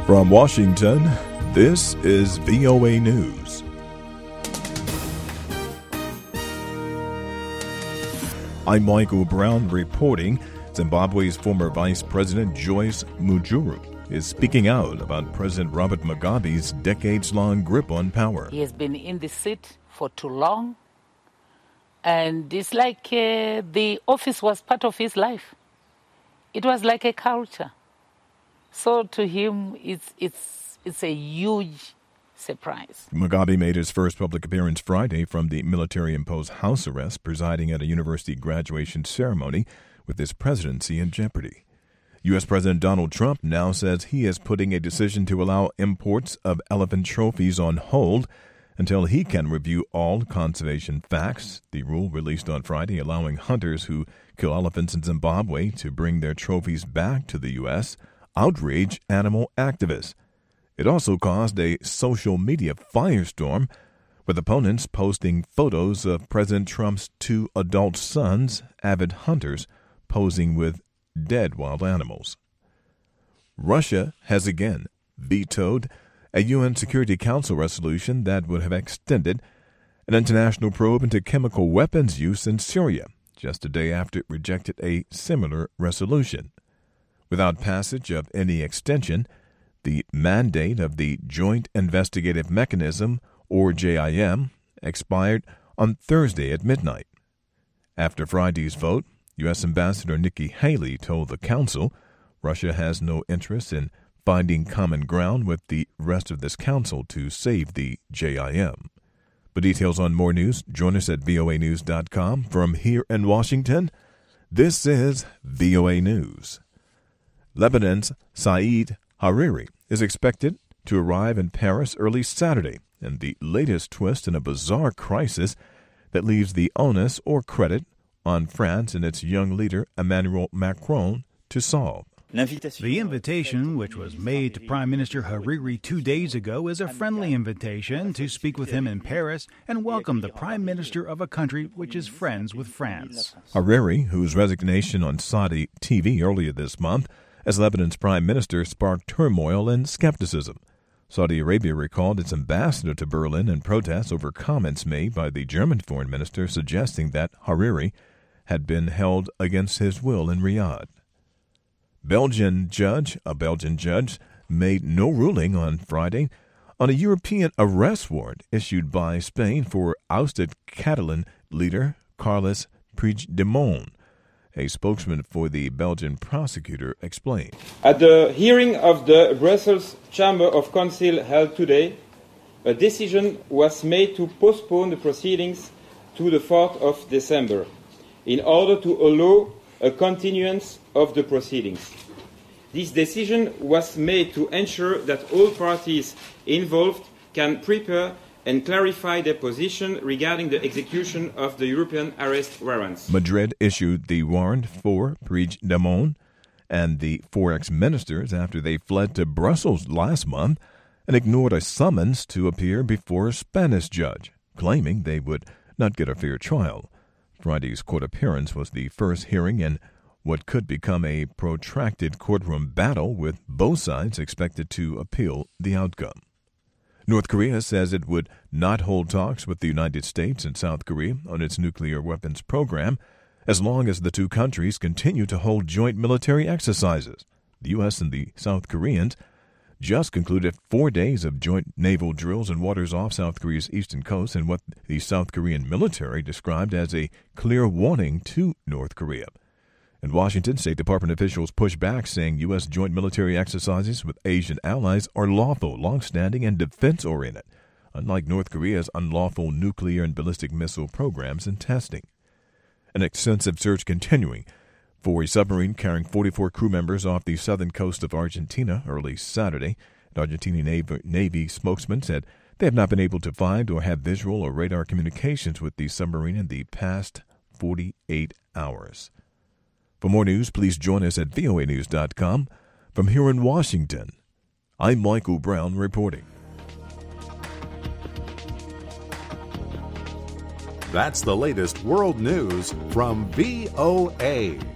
From Washington, this is VOA News. I'm Michael Brown reporting. Zimbabwe's former Vice President Joyce Mujuru is speaking out about President Robert Mugabe's decades-long grip on power. He has been in the seat for too long, and it's like the office was part of his life. It was like a culture. So to him, it's a huge surprise. Mugabe made his first public appearance Friday from the military-imposed house arrest, presiding at a university graduation ceremony with his presidency in jeopardy. U.S. President Donald Trump now says he is putting a decision to allow imports of elephant trophies on hold until he can review all conservation facts. The rule released on Friday allowing hunters who kill elephants in Zimbabwe to bring their trophies back to the U.S. outraged animal activists. It also caused a social media firestorm, with opponents posting photos of President Trump's two adult sons, avid hunters, posing with dead wild animals. Russia has again vetoed a UN Security Council resolution that would have extended an international probe into chemical weapons use in Syria, just a day after it rejected a similar resolution. Without passage of any extension, the mandate of the Joint Investigative Mechanism, or JIM, expired on Thursday at midnight. After Friday's vote, U.S. Ambassador Nikki Haley told the Council Russia has no interest in finding common ground with the rest of this Council to save the JIM. For details on more news, join us at voanews.com. From here in Washington, this is VOA News. Lebanon's Saeed Hariri is expected to arrive in Paris early Saturday in the latest twist in a bizarre crisis that leaves the onus or credit on France and its young leader Emmanuel Macron to solve. The invitation, which was made to Prime Minister Hariri 2 days ago, is a friendly invitation to speak with him in Paris and welcome the Prime Minister of a country which is friends with France. Hariri, whose resignation on Saudi TV earlier this month as Lebanon's prime minister sparked turmoil and skepticism. Saudi Arabia recalled its ambassador to Berlin in protest over comments made by the German foreign minister suggesting that Hariri had been held against his will in Riyadh. A Belgian judge made no ruling on Friday on a European arrest warrant issued by Spain for ousted Catalan leader Carles Puigdemont. A spokesman for the Belgian prosecutor explained. At the hearing of the Brussels Chamber of Council held today, a decision was made to postpone the proceedings to the 4th of December in order to allow a continuance of the proceedings. This decision was made to ensure that all parties involved can prepare and clarify their position regarding the execution of the European arrest warrants. Madrid issued the warrant for Puigdemont and the four ex-ministers after they fled to Brussels last month and ignored a summons to appear before a Spanish judge, claiming they would not get a fair trial. Friday's court appearance was the first hearing in what could become a protracted courtroom battle, with both sides expected to appeal the outcome. North Korea says it would not hold talks with the United States and South Korea on its nuclear weapons program as long as the two countries continue to hold joint military exercises. The U.S. and the South Koreans just concluded 4 days of joint naval drills in waters off South Korea's eastern coast in what the South Korean military described as a clear warning to North Korea. In Washington, State Department officials pushed back, saying U.S. joint military exercises with Asian allies are lawful, long-standing, and defense-oriented, unlike North Korea's unlawful nuclear and ballistic missile programs and testing. An extensive search continuing for a submarine carrying 44 crew members off the southern coast of Argentina early Saturday. An Argentine Navy spokesman said they have not been able to find or have visual or radar communications with the submarine in the past 48 hours. For more news, please join us at voanews.com. From here in Washington, I'm Michael Brown reporting. That's the latest world news from VOA.